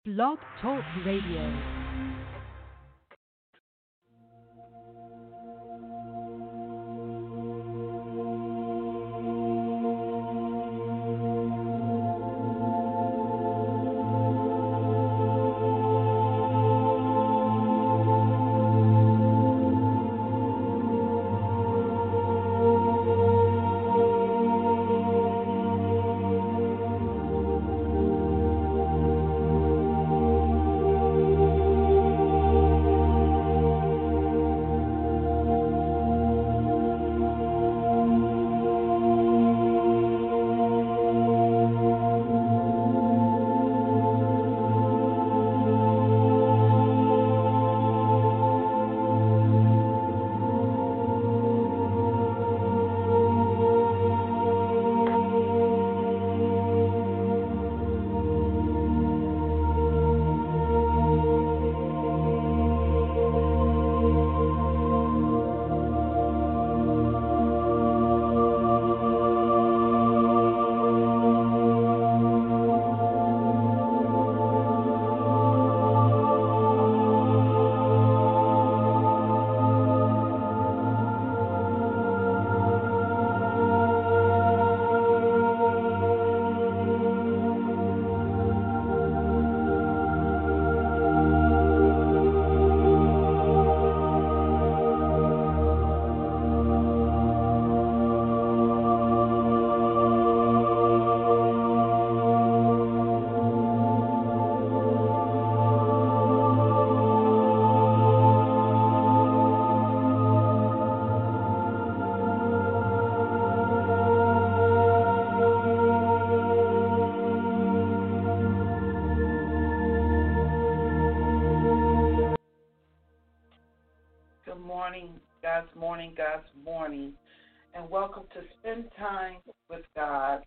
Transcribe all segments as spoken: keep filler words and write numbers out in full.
Blog Talk Radio. God's morning, God's morning, and welcome to Spend Time with God.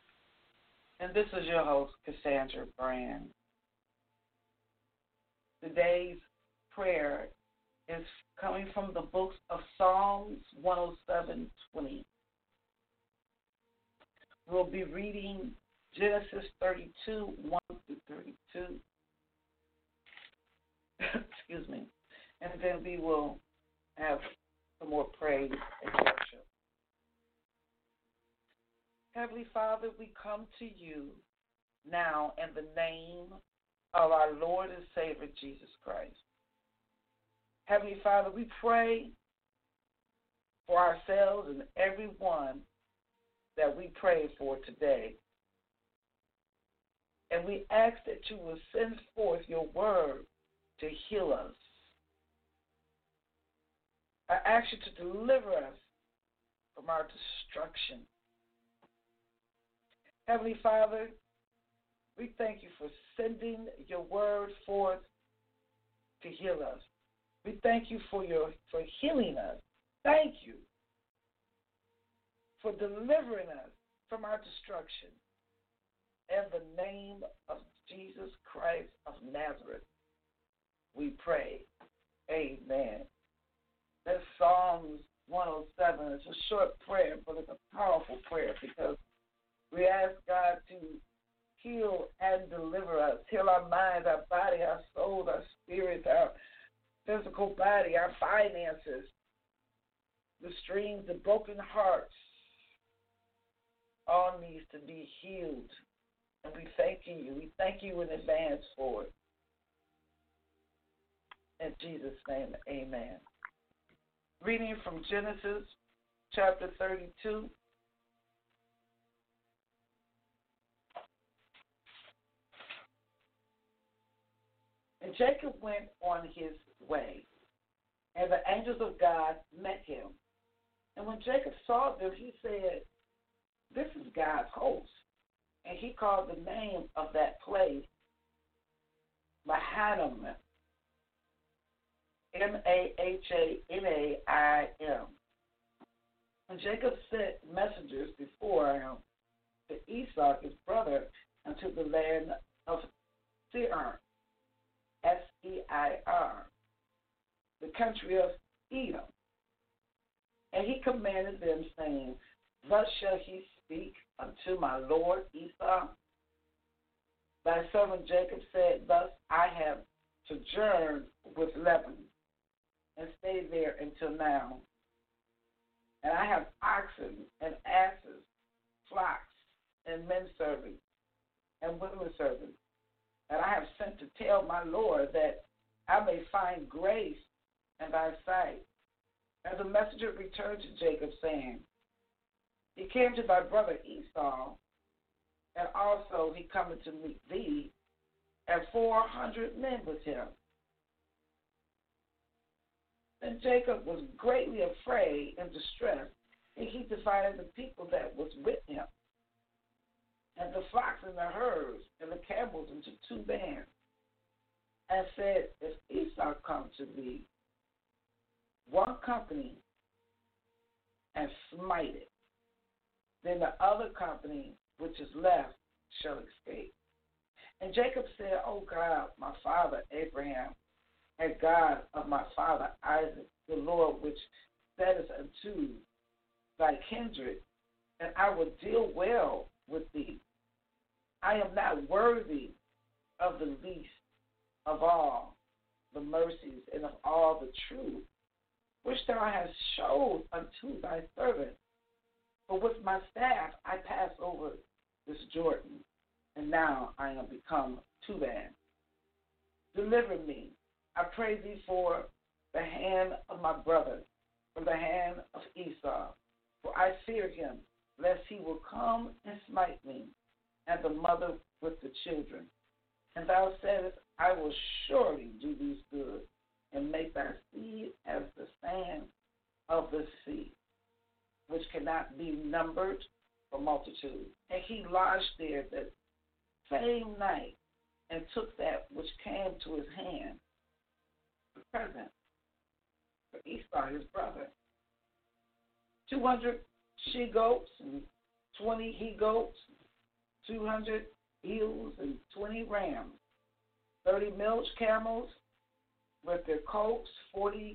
And this is your host, Cassandra Brand. Today's prayer is coming from the books of Psalms one oh seven twenty. We'll be reading Genesis thirty-two, one through thirty-two. Excuse me. And then we will have some more praise and worship. Heavenly Father, we come to you now in the name of our Lord and Savior, Jesus Christ. Heavenly Father, we pray for ourselves and everyone that we pray for today. And we ask that you will send forth your word to heal us. I ask you to deliver us from our destruction. Heavenly Father, we thank you for sending your word forth to heal us. We thank you for your for healing us. Thank you for delivering us from our destruction. In the name of Jesus Christ of Nazareth, we pray. Amen. That's Psalms one oh seven. It's a short prayer, but it's a powerful prayer because we ask God to heal and deliver us, heal our minds, our body, our souls, our spirits, our physical body, our finances, the streams, the broken hearts. All needs to be healed. And we thank you. We thank you in advance for it. In Jesus' name, amen. Reading from Genesis chapter thirty-two. And Jacob went on his way, and the angels of God met him. And when Jacob saw them, he said, "This is God's host." And he called the name of that place Mahanaim. M A H A N A I M. And Jacob sent messengers before him to Esau, his brother, unto the land of Seir, S E I R, the country of Edom. And he commanded them, saying, Thus shall he speak unto my lord Esau. Thy servant Jacob said, Thus I have sojourned with Laban and stayed there until now. And I have oxen and asses, flocks and men servants and women servants. And I have sent to tell my Lord that I may find grace in thy sight. And the messenger returned to Jacob, saying, He came to thy brother Esau, and also he cometh to meet thee, and four hundred men with him. Then Jacob was greatly afraid and distressed, and he divided the people that was with him, and the flocks and the herds and the camels into two bands, and said, If Esau come to thee, one company, and smite it, then the other company which is left shall escape. And Jacob said, O God, my father Abraham, and God of my father Isaac, the Lord which saidest unto thy kindred, and I will deal well with thee. I am not worthy of the least of all the mercies and of all the truth which thou hast showed unto thy servant. For with my staff I pass over this Jordan, and now I am become two bands. Deliver me, I pray thee, for the hand of my brother, from the hand of Esau, for I fear him, lest he will come and smite me, and the mother with the children. And thou saidest, I will surely do thee good, and make thy seed as the sand of the sea, which cannot be numbered for multitude. And he lodged there that same night, and took that which came to his hand, the present, for Esau his brother, two hundred she-goats and twenty he-goats, two hundred ewes and twenty rams, thirty milch camels with their colts, forty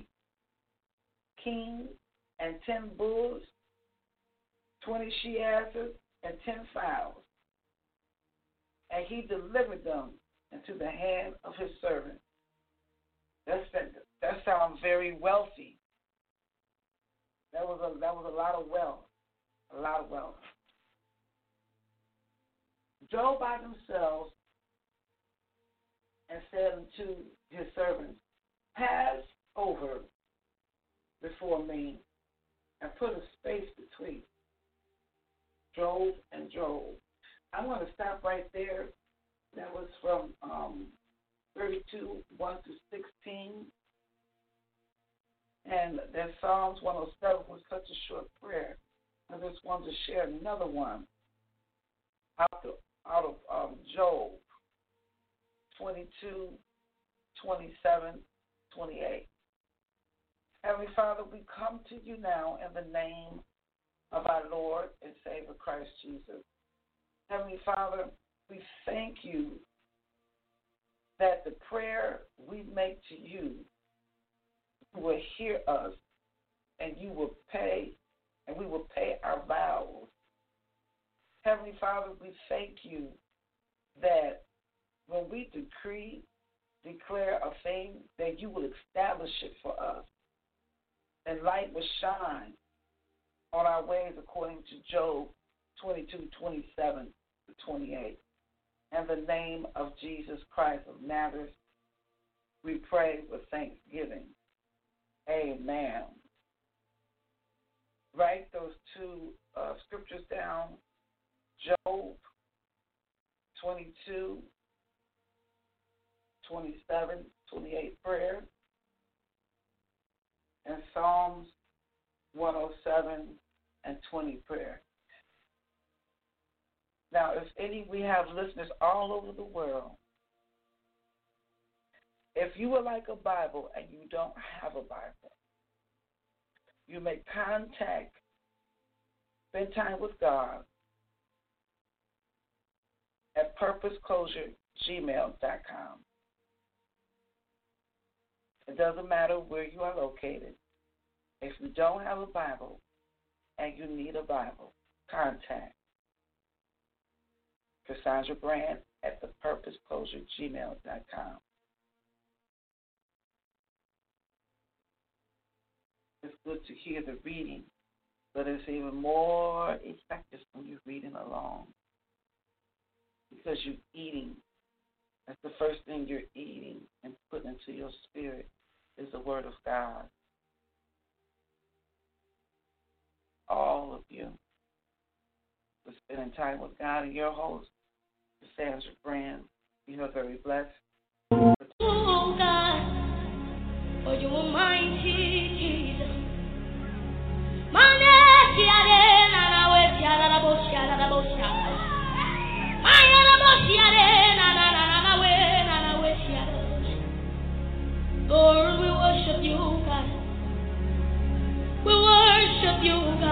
kings and ten bulls, twenty she-asses and ten fowls. And he delivered them into the hand of his servant. That's, that, that sounds very wealthy. That was a that was a lot of wealth, a lot of wealth. Drove by themselves and said unto his servants, Pass over before me, and put a space between Job and Job. I want to stop right there. That was from um, thirty-two, one to sixteen. And then Psalms one oh seven was such a short prayer. I just wanted to share another one out of, out of um, Job twenty-two, twenty-seven, twenty-eight. Heavenly Father, we come to you now in the name of our Lord and Savior Christ Jesus. Heavenly Father, we thank you that the prayer we make to you, you will hear us, and you will pay, and we will pay our vows. Heavenly Father, we thank you that when we decree, declare a thing, that you will establish it for us, and light will shine on our ways according to Job twenty-two, twenty-seven to twenty-eight. In the name of Jesus Christ of Nazareth, we pray with thanksgiving. Amen. Write those two uh, scriptures down. Job twenty-two, twenty-seven, twenty-eight prayer, and Psalms one oh seven and twenty prayer. Now, if any, we have listeners all over the world. If you would like a Bible and you don't have a Bible, you may contact Spend Time with God at purpose closure gmail dot com. It doesn't matter where you are located. If you don't have a Bible and you need a Bible, contact Cassandra Brand at the purpose closure gmail dot com. It's good to hear the reading, but it's even more effective when you're reading along because you're eating. That's the first thing you're eating and putting into your spirit is the Word of God. All of you for spending time with God and your host, Sandra Brand. You are very blessed. Oh God, for you are mighty Jesus. Lord, we worship you, God. We worship you, God.